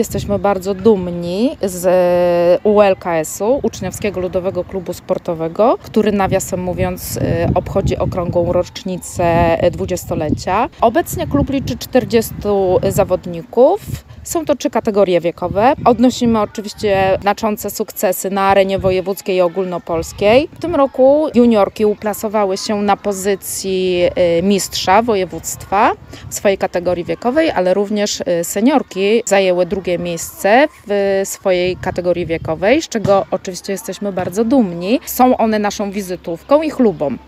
Jesteśmy bardzo dumni z ULKS-u, Uczniowskiego Ludowego Klubu Sportowego, który nawiasem mówiąc obchodzi okrągłą rocznicę 20-lecia. Obecnie klub liczy 40 zawodników. Są to 3 kategorie wiekowe. Odnosimy oczywiście znaczące sukcesy na arenie wojewódzkiej i ogólnopolskiej. W tym roku juniorki uplasowały się na pozycji mistrza województwa w swojej kategorii wiekowej, ale również seniorki zajęły drugie miejsce w swojej kategorii wiekowej, z czego oczywiście jesteśmy bardzo dumni. Są one naszą wizytówką i chlubą.